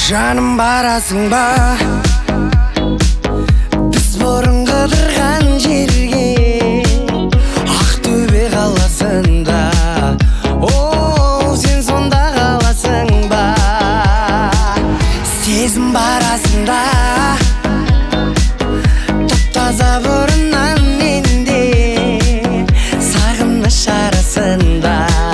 Жаным барасың ба біз бұрын қыдырған жерге, Ақтөбе қаласында. О, сен сонда қаласың ба? Сезім барасында таптаза бұрыннан менде, сағыныш арасында.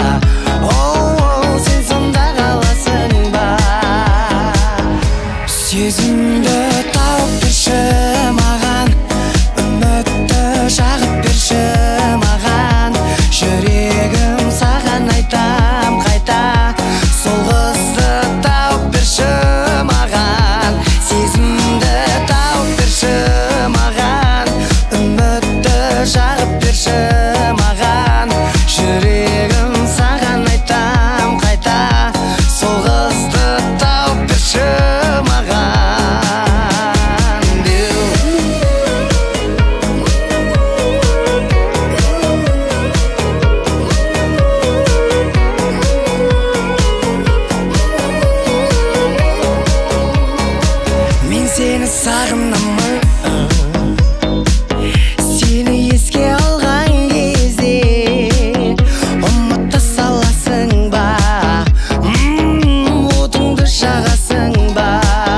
Сезімді тауып берші маған, үмітті жағып берші маған. Жүрегім саған айтам қайта, сол қызды тауып берші маған. Сезімді тауып берші маған, үмітті жағып берші маған. Жүрегім саған айтам қайта, сол қызды тауып берші маған. Мен сені сағынамын, сені еске алған кезде ұмыта саласың ба, отыңды жағасың ба?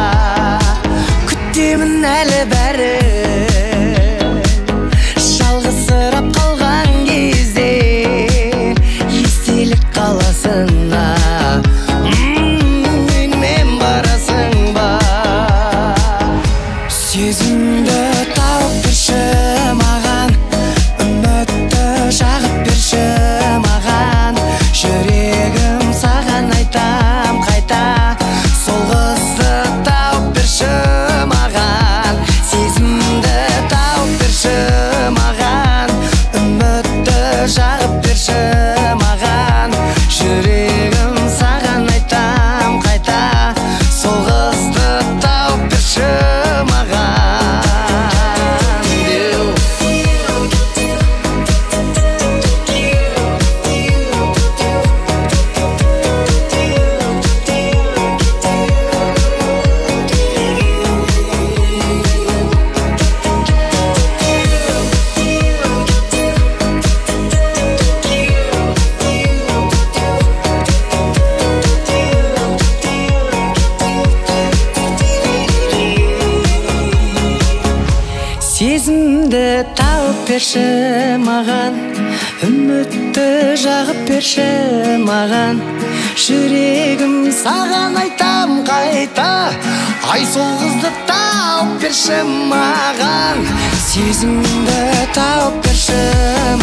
Күтемін әлі бәрі, жалғызсырап қалған кезде естелік қаласында. Менімен барасың ба? Сезімді тауып берші маған, үмітті жағып берші маған. Жүрегім саған айтам қайта, сол қызды тауып берші маған. Сезімді тауып берші маған, үмітті жағып берші маған. Жүрегім саған айтам қайта, сол қызды тауып берші маған. Сезімді тауып берші маған, үмітті жағып берші маған. Жүрегім саған айтам қайта, ай сол қызды тауып берші маған. Сезімді тауып берші